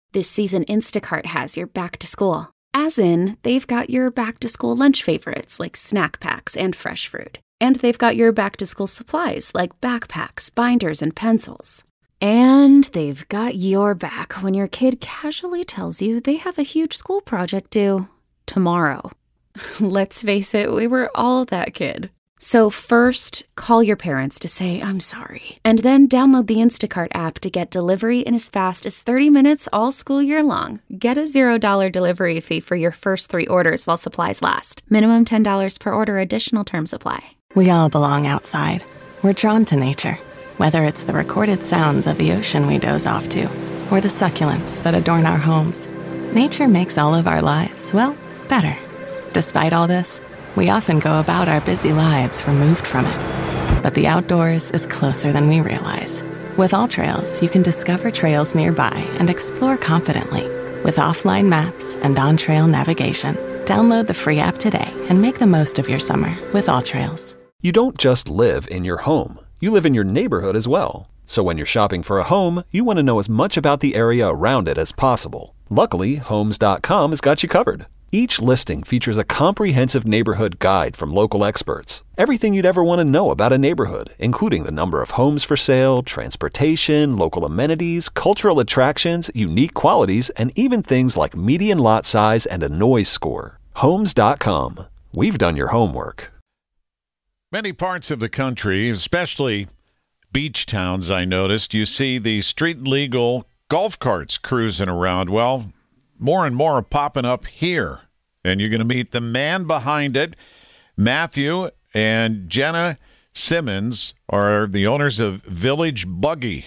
This season, Instacart has your back to school. As in, they've got your back to school lunch favorites like snack packs and fresh fruit. And they've got your back to school supplies like backpacks, binders, and pencils. And they've got your back when your kid casually tells you they have a huge school project due tomorrow. Let's face it, we were all that kid. So first, call your parents to say, I'm sorry. And then download the Instacart app to get delivery in as fast as 30 minutes all school year long. Get a $0 delivery fee for your first 3 orders while supplies last. Minimum $10 per order. Additional terms apply. We all belong outside. We're drawn to nature. Whether it's the recorded sounds of the ocean we doze off to, or the succulents that adorn our homes, nature makes all of our lives, well, better. Despite all this, we often go about our busy lives removed from it. But the outdoors is closer than we realize. With AllTrails, you can discover trails nearby and explore confidently. With offline maps and on-trail navigation, download the free app today and make the most of your summer with AllTrails. You don't just live in your home. You live in your neighborhood as well. So when you're shopping for a home, you want to know as much about the area around it as possible. Luckily, Homes.com has got you covered. Each listing features a comprehensive neighborhood guide from local experts. Everything you'd ever want to know about a neighborhood, including the number of homes for sale, transportation, local amenities, cultural attractions, unique qualities, and even things like median lot size and a noise score. Homes.com. We've done your homework. Many parts of the country, especially beach towns, I noticed, you see the street legal golf carts cruising around. Well, more and more are popping up here, and you're going to meet the man behind it. Matthew and Jenna Simmons are the owners of Village Buggy.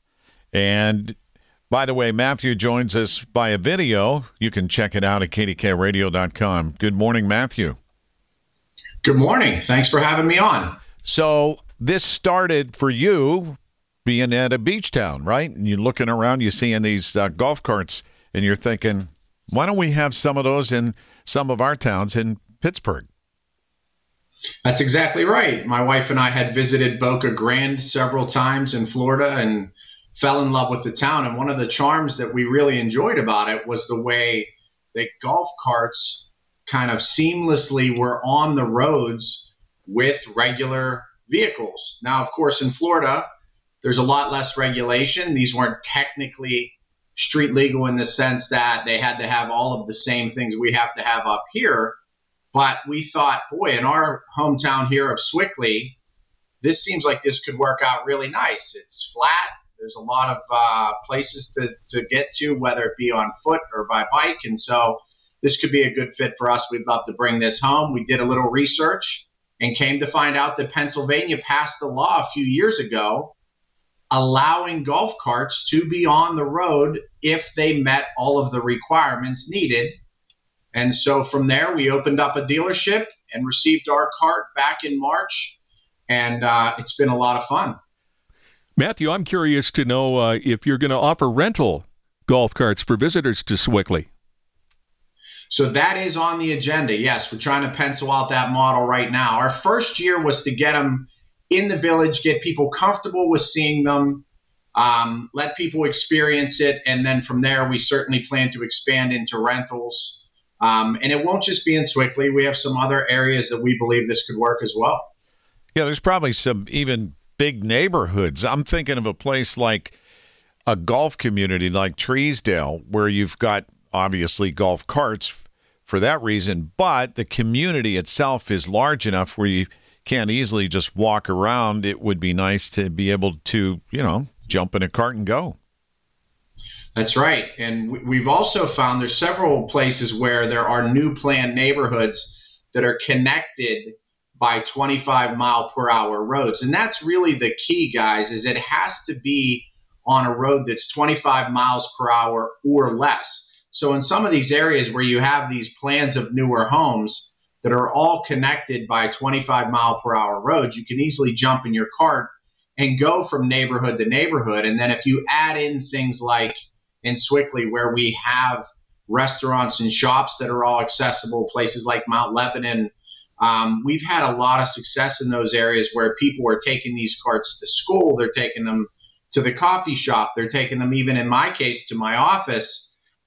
And by the way, Matthew joins us via video. You can check it out at kdkradio.com. Good morning, Matthew. Good morning. Thanks for having me on. So this started for you being at a beach town, right? And you're looking around, you're seeing these golf carts, and you're thinking, why don't we have some of those in some of our towns in Pittsburgh? That's exactly right. My wife and I had visited Boca Grande several times in Florida and fell in love with the town. And one of the charms that we really enjoyed about it was the way that golf carts kind of seamlessly were on the roads with regular vehicles. Now, of course, in Florida, there's a lot less regulation. These weren't technically street legal in the sense that they had to have all of the same things we have to have up here. But we thought, boy, in our hometown here of Sewickley, this seems like this could work out really nice. It's flat. There's a lot of places to get to, whether it be on foot or by bike. And so this could be a good fit for us. We'd love to bring this home. We did a little research and came to find out that Pennsylvania passed a law a few years ago allowing golf carts to be on the road if they met all of the requirements needed. And so from there, we opened up a dealership and received our cart back in March, and it's been a lot of fun. Matthew, I'm curious to know if you're going to offer rental golf carts for visitors to Sewickley. So that is on the agenda. Yes, we're trying to pencil out that model right now. Our first year was to get them in the village, get people comfortable with seeing them, let people experience it. And then from there, we certainly plan to expand into rentals. And it won't just be in Sewickley. We have some other areas that we believe this could work as well. Yeah, there's probably some even big neighborhoods. I'm thinking of a place like a golf community like Treesdale, where you've got obviously golf carts for that reason, but the community itself is large enough where you can't easily just walk around. It would be nice to be able to, jump in a cart and go. That's right. And we've also found there's several places where there are new planned neighborhoods that are connected by 25 mile per hour roads. And that's really the key, guys, is it has to be on a road that's 25 miles per hour or less. So in some of these areas where you have these plans of newer homes that are all connected by 25 mile per hour roads, you can easily jump in your cart and go from neighborhood to neighborhood. And then if you add in things like in Sewickley, where we have restaurants and shops that are all accessible, places like Mount Lebanon, we've had a lot of success in those areas where people are taking these carts to school. They're taking them to the coffee shop. They're taking them, even in my case, to my office.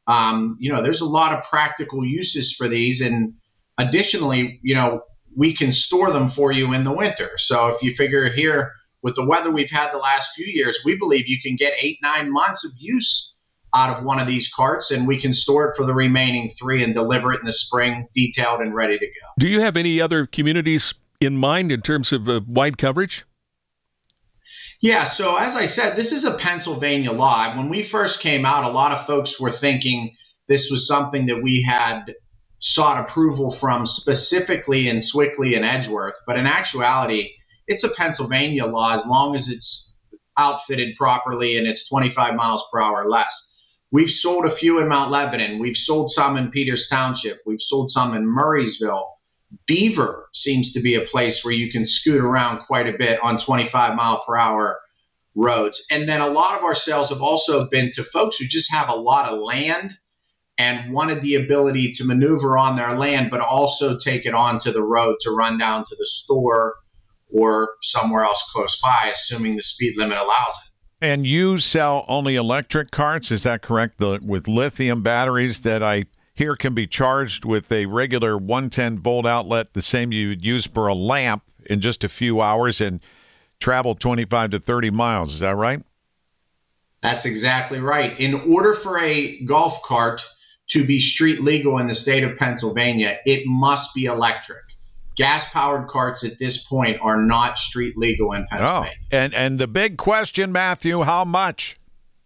There's a lot of practical uses for these. And additionally, we can store them for you in the winter. So if you figure here with the weather we've had the last few years, we believe you can get 8-9 months of use out of one of these carts, and we can store it for the remaining 3 and deliver it in the spring, detailed and ready to go. Do you have any other communities in mind in terms of wide coverage? Yeah, so as I said, this is a Pennsylvania law. When we first came out, a lot of folks were thinking this was something that we had sought approval from specifically in Sewickley and Edgeworth. But in actuality, it's a Pennsylvania law as long as it's outfitted properly and it's 25 miles per hour or less. We've sold a few in Mount Lebanon. We've sold some in Peters Township. We've sold some in Murraysville. Beaver seems to be a place where you can scoot around quite a bit on 25 mile per hour roads. And then a lot of our sales have also been to folks who just have a lot of land and wanted the ability to maneuver on their land, but also take it onto the road to run down to the store or somewhere else close by, assuming the speed limit allows it. And you sell only electric carts, is that correct? With lithium batteries that I hear can be charged with a regular 110-volt outlet, the same you'd use for a lamp, in just a few hours and travel 25 to 30 miles. Is that right? That's exactly right. In order for a golf cart to be street legal in the state of Pennsylvania, it must be electric. Gas-powered carts at this point are not street legal in Pennsylvania. Oh, and the big question, Matthew, how much?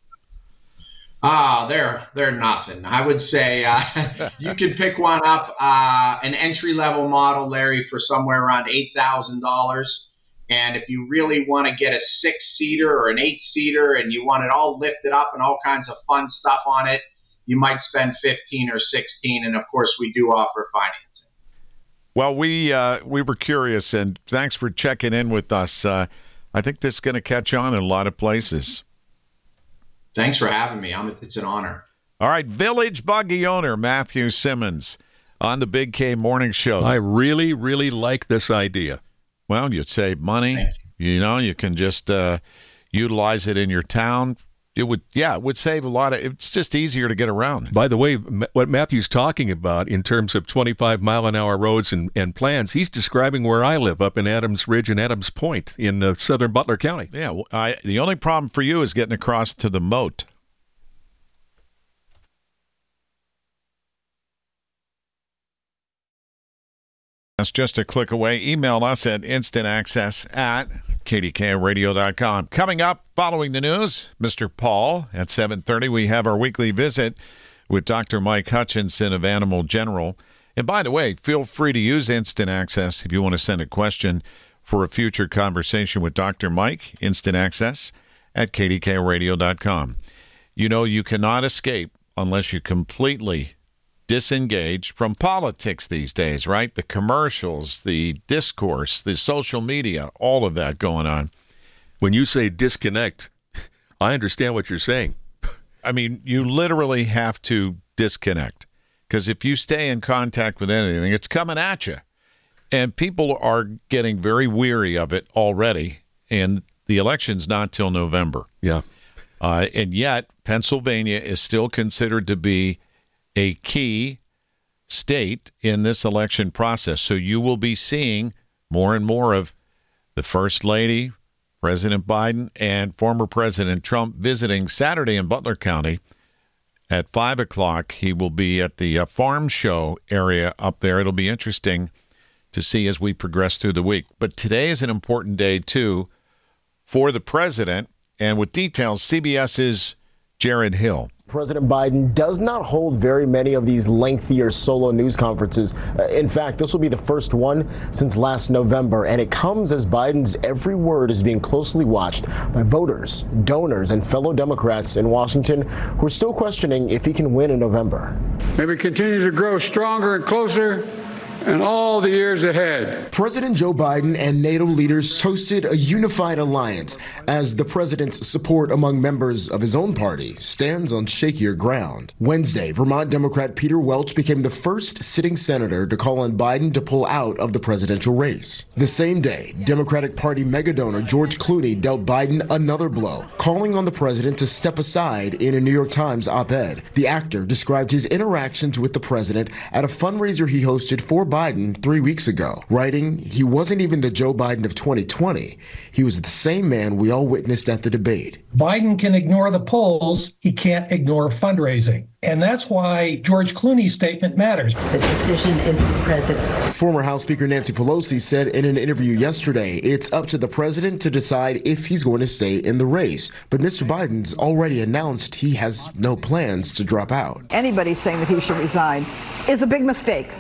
They're nothing. I would say you could pick one up, an entry-level model, Larry, for somewhere around $8,000. And if you really want to get a 6-seater or an 8-seater and you want it all lifted up and all kinds of fun stuff on it, you might spend $15,000 or $16,000. And, of course, we do offer financing. Well, we were curious, and thanks for checking in with us. I think this is going to catch on in a lot of places. Thanks for having me. It's an honor. All right, Village Buggy owner Matthew Simmons on the Big K Morning Show. I really, really like this idea. Well, you'd save money. You can just utilize it in your town. It would save a lot of. It's just easier to get around. By the way, what Matthew's talking about in terms of 25-mile-an-hour roads and plans, he's describing where I live up in Adams Ridge and Adams Point in southern Butler County. Yeah, the only problem for you is getting across to the moat. That's just a click away. Email us at instantAccess@kdkradio.com. Coming up, following the news, Mr. Paul at 7:30. We have our weekly visit with Dr. Mike Hutchinson of Animal General. And by the way, feel free to use Instant Access if you want to send a question for a future conversation with Dr. Mike. Instant Access at kdkradio.com. You cannot escape unless you completely disengage from politics these days, right? The commercials, the discourse, the social media, all of that going on. When you say disconnect, I understand what you're saying. I mean, you literally have to disconnect, because if you stay in contact with anything, it's coming at you. And people are getting very weary of it already, and the election's not till November. Yeah. And yet, Pennsylvania is still considered to be a key state in this election process. So you will be seeing more and more of the First Lady, President Biden, and former President Trump visiting Saturday in Butler County. At 5 o'clock, he will be at the farm show area up there. It'll be interesting to see as we progress through the week. But today is an important day, too, for the president. And with details, CBS's Jared Hill. President Biden does not hold very many of these lengthier solo news conferences. In fact, this will be the first one since last November, and it comes as Biden's every word is being closely watched by voters, donors, and fellow Democrats in Washington who are still questioning if he can win in November. May we continue to grow stronger and closer and all the years ahead. President Joe Biden and NATO leaders toasted a unified alliance as the president's support among members of his own party stands on shakier ground. Wednesday, Vermont Democrat Peter Welch became the first sitting senator to call on Biden to pull out of the presidential race. The same day, Democratic Party megadonor George Clooney dealt Biden another blow, calling on the president to step aside in a New York Times op-ed. The actor described his interactions with the president at a fundraiser he hosted for Biden 3 weeks ago, writing, "He wasn't even the Joe Biden of 2020. He was the same man we all witnessed at the debate." Biden can ignore the polls. He can't ignore fundraising. And that's why George Clooney's statement matters. The decision is the president's. Former House Speaker Nancy Pelosi said in an interview yesterday, it's up to the president to decide if he's going to stay in the race. But Mr. Biden's already announced he has no plans to drop out. Anybody saying that he should resign is a big mistake.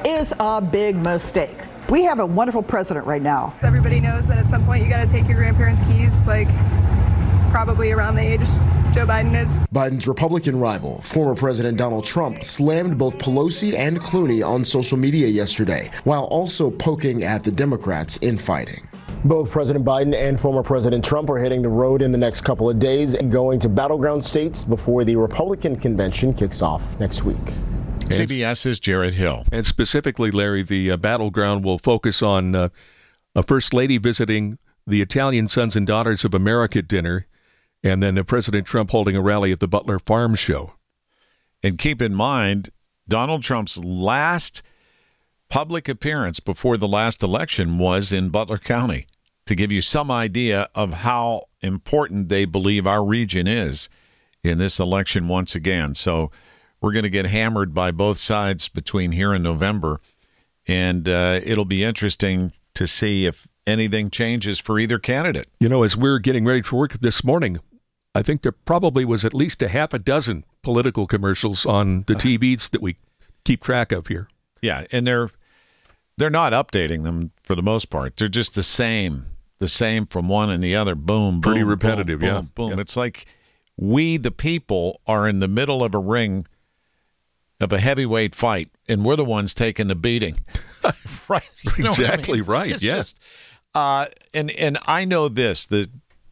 We have a wonderful president right now. Everybody knows that at some point you got to take your grandparents' keys, like probably around the age Joe Biden is. Biden's Republican rival, former President Donald Trump, slammed both Pelosi and Clooney on social media yesterday, while also poking at the Democrats in fighting. Both President Biden and former President Trump are hitting the road in the next couple of days, going to battleground states before the Republican convention kicks off next week. CBS's Jared Hill. And specifically, Larry, the battleground will focus on a First Lady visiting the Italian Sons and Daughters of America dinner, and then President Trump holding a rally at the Butler Farm Show. And keep in mind, Donald Trump's last public appearance before the last election was in Butler County, to give you some idea of how important they believe our region is in this election once again. So we're going to get hammered by both sides between here and November, and it'll be interesting to see if anything changes for either candidate. You know, as we're getting ready for work this morning, I think there probably was at least a half a dozen political commercials on the TVs that we keep track of here. Yeah, and they're not updating them for the most part. They're just the same from one and the other. Boom, boom, pretty repetitive. Boom, yeah, boom, boom. Yeah. It's like we, the people, are in the middle of a ring of a heavyweight fight, and we're the ones taking the beating. Right? You know exactly what I mean? right. It's Yes. And I know this, the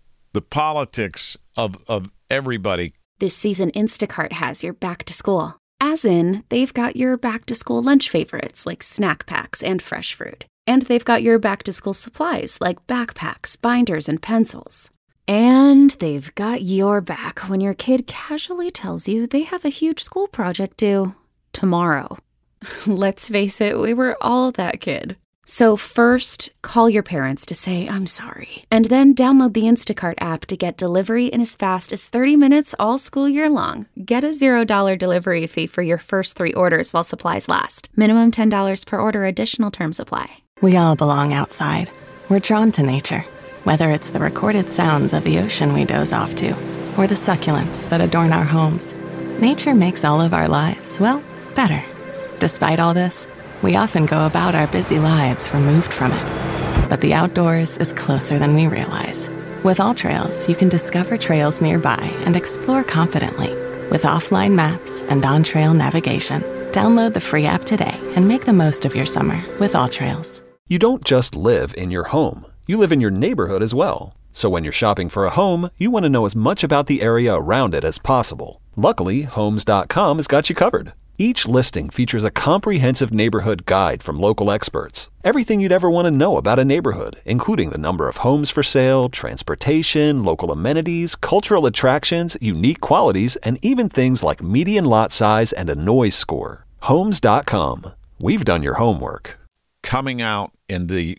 politics of everybody. This season, Instacart has your back to school. As in, they've got your back to school lunch favorites like snack packs and fresh fruit. And they've got your back to school supplies like backpacks, binders, and pencils. And they've got your back when your kid casually tells you they have a huge school project due tomorrow. Let's face it, we were all that kid. So first, call your parents to say, I'm sorry. And then download the Instacart app to get delivery in as fast as 30 minutes all school year long. Get a $0 delivery fee for your first 3 orders while supplies last. Minimum $10 per order. Additional terms apply. We all belong outside. We're drawn to nature, whether it's the recorded sounds of the ocean we doze off to, or the succulents that adorn our homes. Nature makes all of our lives, well, better. Despite all this, we often go about our busy lives removed from it. But the outdoors is closer than we realize. With AllTrails, you can discover trails nearby and explore confidently. With offline maps and on-trail navigation, download the free app today and make the most of your summer with AllTrails. You don't just live in your home. You live in your neighborhood as well. So when you're shopping for a home, you want to know as much about the area around it as possible. Luckily, Homes.com has got you covered. Each listing features a comprehensive neighborhood guide from local experts. Everything you'd ever want to know about a neighborhood, including the number of homes for sale, transportation, local amenities, cultural attractions, unique qualities, and even things like median lot size and a noise score. Homes.com. We've done your homework. Coming out in the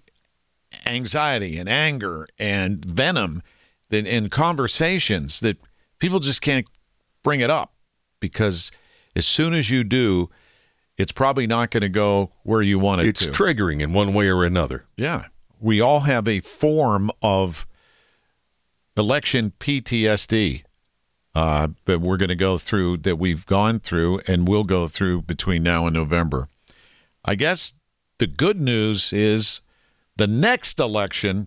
anxiety and anger and venom in conversations that people just can't bring it up, because as soon as you do, it's probably not going to go where you want it to. It's triggering in one way or another. Yeah. We all have a form of election PTSD that we're going to go through, that we've gone through and will go through between now and November. I guess the good news is the next election,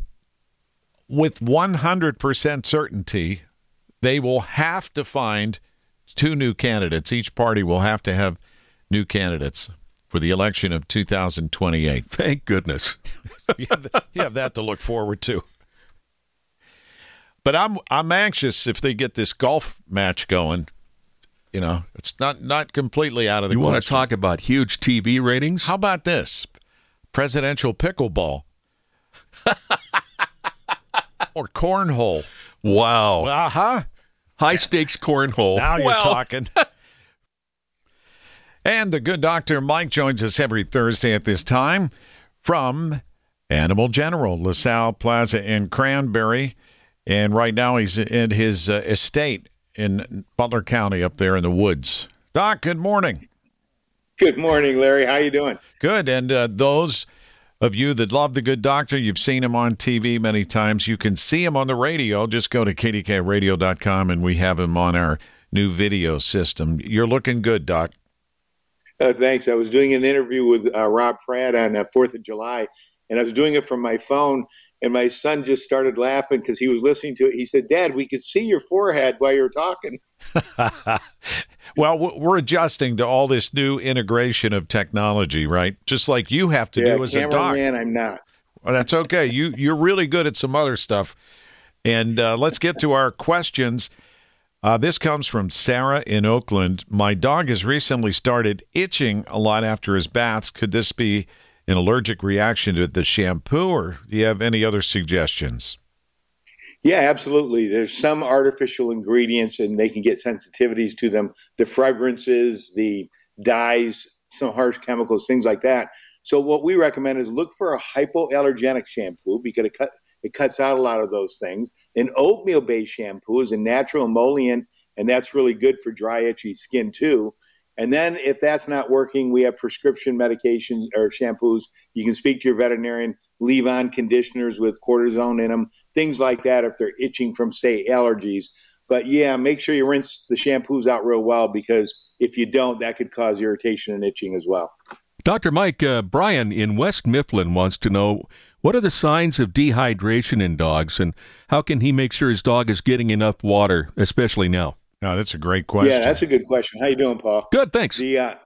with 100% certainty, they will have to find 2 new candidates. Each party will have to have new candidates for the election of 2028. Thank goodness. You have that to look forward to. But I'm anxious if they get this golf match going. You know, it's not completely out of the question. You want to talk about huge TV ratings? How about this? Presidential pickleball. Or cornhole. Wow. Uh-huh. High stakes cornhole. Now you're talking. And the good Dr. Mike joins us every Thursday at this time from Animal General, LaSalle Plaza in Cranberry. And right now he's in his estate in Butler County up there in the woods. Doc, good morning. Good morning, Larry. How you doing? Good. And those of you that love the good doctor, you've seen him on TV many times. You can see him on the radio. Just go to kdkradio.com and we have him on our new video system. You're looking good, Doc. Thanks. I was doing an interview with Rob Pratt on 4th of July, and I was doing it from my phone, and my son just started laughing because he was listening to it. He said, Dad, we could see your forehead while you were talking. Well, we're adjusting to all this new integration of technology, right? Just like you have to do as a doc. Cameraman, I'm not. Well, that's okay. You're really good at some other stuff. And let's get to our questions. This comes from Sarah in Oakland. My dog has recently started itching a lot after his baths. Could this be an allergic reaction to the shampoo, or do you have any other suggestions? Yeah, absolutely. There's some artificial ingredients, and they can get sensitivities to them. The fragrances, the dyes, some harsh chemicals, things like that. So what we recommend is look for a hypoallergenic shampoo because it cuts out a lot of those things. An oatmeal-based shampoo is a natural emollient, and that's really good for dry, itchy skin too. And then if that's not working, we have prescription medications or shampoos. You can speak to your veterinarian, leave on conditioners with cortisone in them, things like that if they're itching from, say, allergies. But yeah, make sure you rinse the shampoos out real well because if you don't, that could cause irritation and itching as well. Dr. Mike, Brian in West Mifflin wants to know, what are the signs of dehydration in dogs, and how can he make sure his dog is getting enough water, especially now? No, that's a great question. Yeah, that's a good question. How you doing, Paul? Good, thanks. I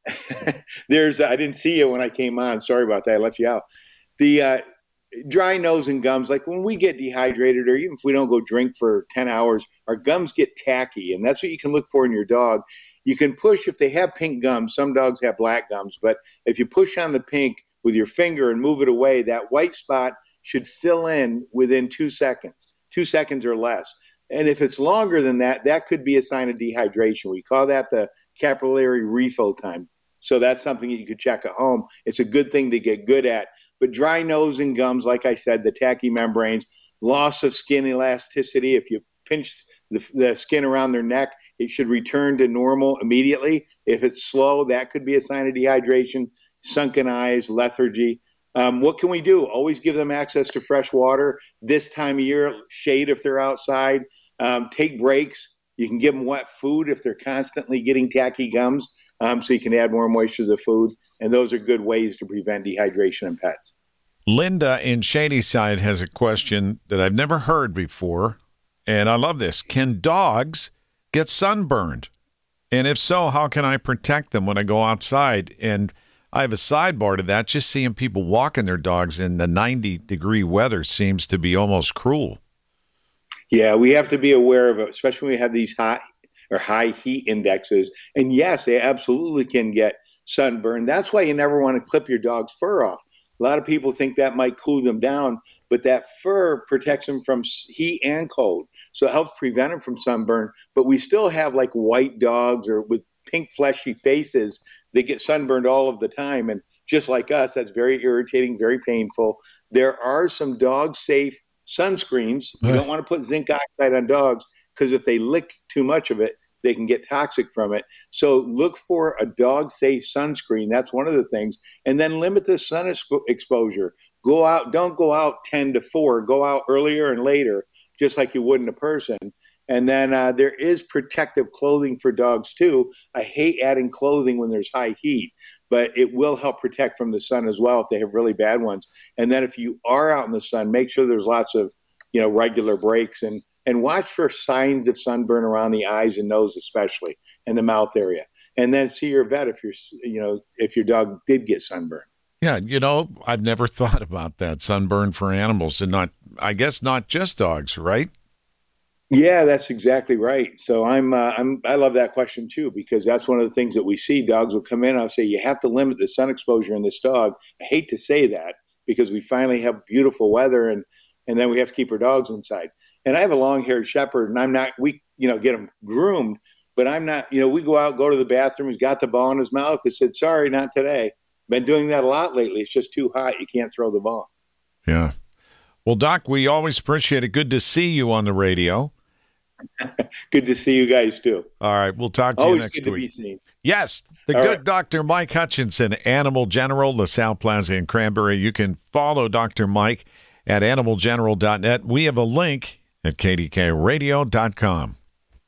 didn't see you when I came on. Sorry about that. I left you out. The dry nose and gums, like when we get dehydrated or even if we don't go drink for 10 hours, our gums get tacky, and that's what you can look for in your dog. You can push if they have pink gums. Some dogs have black gums, but if you push on the pink with your finger and move it away, that white spot should fill in within 2 seconds, 2 seconds or less. And if it's longer than that, that could be a sign of dehydration. We call that the capillary refill time. So that's something that you could check at home. It's a good thing to get good at. But dry nose and gums, like I said, the tacky membranes, loss of skin elasticity. If you pinch the skin around their neck, it should return to normal immediately. If it's slow, that could be a sign of dehydration. Sunken eyes, lethargy. What can we do? Always give them access to fresh water. This time of year, shade if they're outside. Take breaks. You can give them wet food if they're constantly getting tacky gums, so you can add more moisture to the food. And those are good ways to prevent dehydration in pets. Linda in Shadyside has a question that I've never heard before, and I love this. Can dogs get sunburned? And if so, how can I protect them when I go outside? And I have a sidebar to that. Just seeing people walking their dogs in the 90-degree weather seems to be almost cruel. Yeah, we have to be aware of it, especially when we have these high heat indexes. And yes, they absolutely can get sunburn. That's why you never want to clip your dog's fur off. A lot of people think that might cool them down, but that fur protects them from heat and cold. So it helps prevent them from sunburn. But we still have like white dogs or with pink fleshy faces that get sunburned all of the time. And just like us, that's very irritating, very painful. There are some dog-safe sunscreens. You don't want to put zinc oxide on dogs because if they lick too much of it, they can get toxic from it. So look for a dog-safe sunscreen. That's one of the things. And then limit the sun exposure. Go out. Don't go out 10 to 4. Go out earlier and later, just like you would in a person. And then there is protective clothing for dogs too. I hate adding clothing when there's high heat, but it will help protect from the sun as well if they have really bad ones. And then if you are out in the sun, make sure there's lots of, regular breaks and watch for signs of sunburn around the eyes and nose especially, and the mouth area. and then see your vet if your dog did get sunburned. Yeah, I've never thought about that, sunburn for animals, and I guess not just dogs, right? Yeah, that's exactly right. So I love that question too, because that's one of the things that we see. Dogs will come in. I'll say, you have to limit the sun exposure in this dog. I hate to say that because we finally have beautiful weather and then we have to keep our dogs inside. And I have a long-haired shepherd, and we get him groomed, but I'm not, we go out, go to the bathroom. He's got the ball in his mouth. I said, sorry, not today. Been doing that a lot lately. It's just too hot. You can't throw the ball. Yeah. Well, Doc, we always appreciate it. Good to see you on the radio. Good to see you guys too. All right, we'll talk to you next week. Always good to be seen. Yes, the All good right. Dr. Mike Hutchinson, Animal General, LaSalle Plaza in Cranberry. You can follow Dr. Mike at animalgeneral.net. We have a link at kdkradio.com.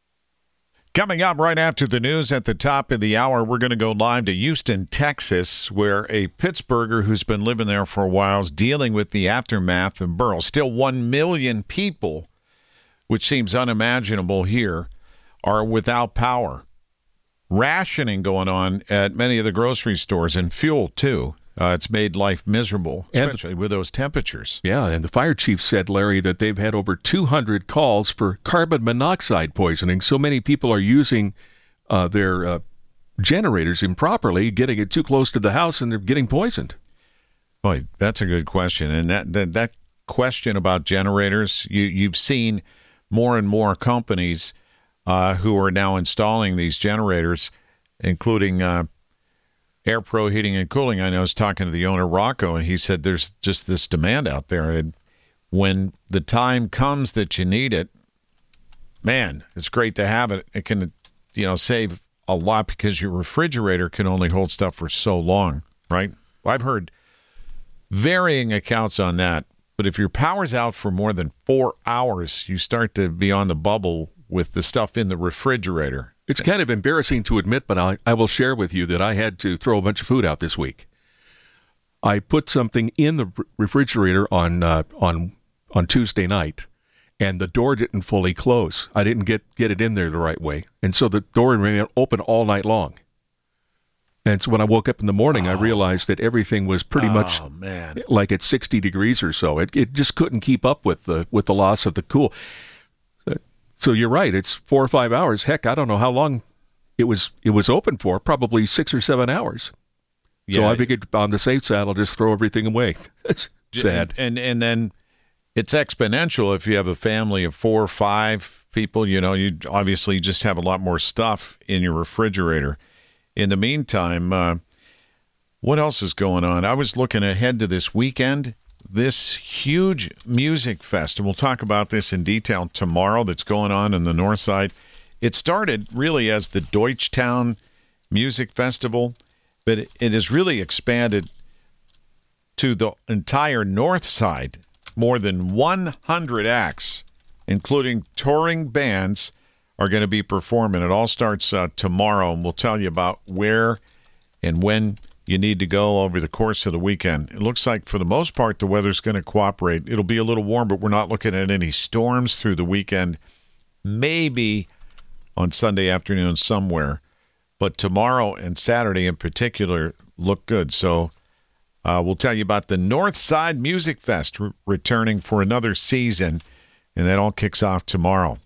Coming up right after the news at the top of the hour, we're going to go live to Houston, Texas, where a Pittsburgher who's been living there for a while is dealing with the aftermath of Beryl. Still 1 million people, which seems unimaginable here, are without power. Rationing going on at many of the grocery stores, and fuel, too. It's made life miserable, especially with those temperatures. Yeah, and the fire chief said, Larry, that they've had over 200 calls for carbon monoxide poisoning. So many people are using their generators improperly, getting it too close to the house, and they're getting poisoned. Boy, that's a good question. And that question about generators, you've seen more and more companies who are now installing these generators, including Air Pro Heating and Cooling. I know I was talking to the owner, Rocco, and he said there's just this demand out there. And when the time comes that you need it, man, it's great to have it. It can, save a lot because your refrigerator can only hold stuff for so long, right? I've heard varying accounts on that. But if your power's out for more than 4 hours, you start to be on the bubble with the stuff in the refrigerator. It's kind of embarrassing to admit, but I will share with you that I had to throw a bunch of food out this week. I put something in the refrigerator on Tuesday night, and the door didn't fully close. I didn't get it in there the right way, and so the door remained open all night long. And so when I woke up in the morning, I realized that everything was pretty much like at 60 degrees or so. It just couldn't keep up with the loss of the cool. So you're right. It's 4 or 5 hours. Heck, I don't know how long it was open for. Probably 6 or 7 hours. Yeah. So I figured on the safe side, I'll just throw everything away. It's sad. And then it's exponential if you have a family of 4 or 5 people. You obviously just have a lot more stuff in your refrigerator. In the meantime, what else is going on? I was looking ahead to this weekend. This huge music fest, and we'll talk about this in detail tomorrow, that's going on in the north side. It started really as the Deutschtown Music Festival, but it has really expanded to the entire north side. More than 100 acts, including touring bands, are going to be performing. It all starts tomorrow, and we'll tell you about where and when you need to go over the course of the weekend. It looks like, for the most part, the weather's going to cooperate. It'll be a little warm, but we're not looking at any storms through the weekend. Maybe on Sunday afternoon somewhere. But tomorrow and Saturday in particular look good. So we'll tell you about the Northside Music Fest returning for another season, and that all kicks off tomorrow.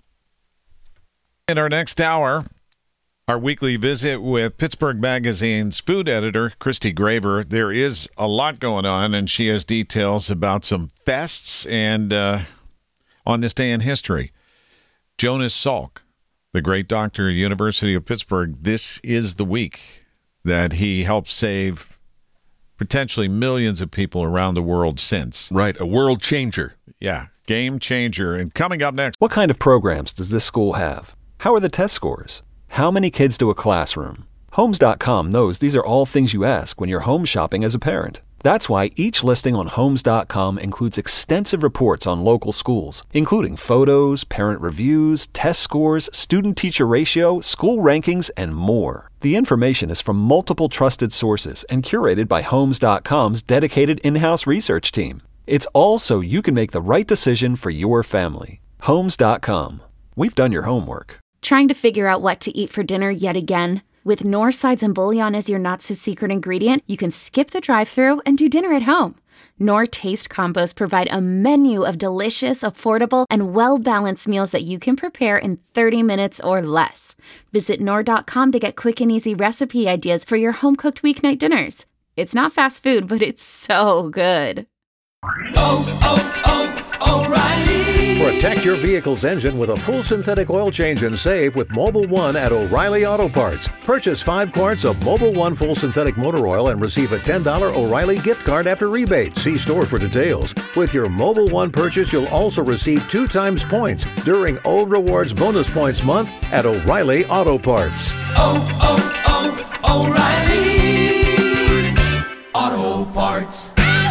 In our next hour, our weekly visit with Pittsburgh Magazine's food editor, Christy Graver. There is a lot going on, and she has details about some fests and on this day in history. Jonas Salk, the great doctor at University of Pittsburgh, this is the week that he helped save potentially millions of people around the world since. Right, a world changer. Yeah, game changer. And coming up next. What kind of programs does this school have? How are the test scores? How many kids to a classroom? Homes.com knows these are all things you ask when you're home shopping as a parent. That's why each listing on Homes.com includes extensive reports on local schools, including photos, parent reviews, test scores, student-teacher ratio, school rankings, and more. The information is from multiple trusted sources and curated by Homes.com's dedicated in-house research team. It's all so you can make the right decision for your family. Homes.com. We've done your homework. Trying to figure out what to eat for dinner yet again? With Knorr sides and bouillon as your not-so-secret ingredient, you can skip the drive-thru and do dinner at home. Knorr Taste Combos provide a menu of delicious, affordable, and well-balanced meals that you can prepare in 30 minutes or less. Visit Knorr.com to get quick and easy recipe ideas for your home-cooked weeknight dinners. It's not fast food, but it's so good. O'Reilly. Protect your vehicle's engine with a full synthetic oil change and save with Mobil 1 at O'Reilly Auto Parts. Purchase 5 quarts of Mobil 1 full synthetic motor oil and receive a $10 O'Reilly gift card after rebate. See store for details. With your Mobil 1 purchase, you'll also receive 2 times points during O Rewards Bonus Points Month at O'Reilly Auto Parts. O'Reilly Auto Parts.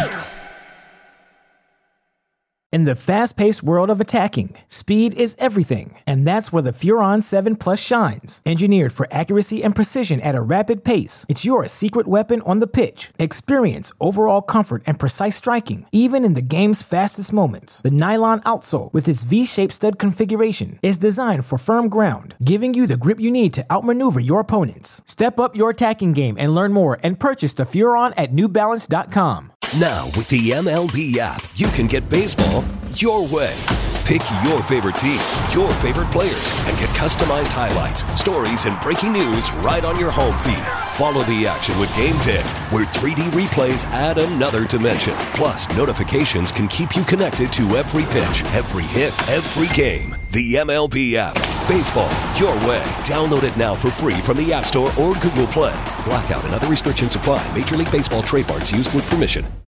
In the fast-paced world of attacking, speed is everything, and that's where the Furon 7 Plus shines. Engineered for accuracy and precision at a rapid pace, it's your secret weapon on the pitch. Experience overall comfort and precise striking, even in the game's fastest moments. The nylon outsole, with its V-shaped stud configuration, is designed for firm ground, giving you the grip you need to outmaneuver your opponents. Step up your attacking game and learn more and purchase the Furon at NewBalance.com. Now, with the MLB app, you can get baseball your way. Pick your favorite team, your favorite players, and get customized highlights, stories, and breaking news right on your home feed. Follow the action with Game Day, where 3D replays add another dimension. Plus, notifications can keep you connected to every pitch, every hit, every game. The MLB app. Baseball your way. Download it now for free from the App Store or Google Play. Blackout and other restrictions apply. Major League Baseball trademarks used with permission.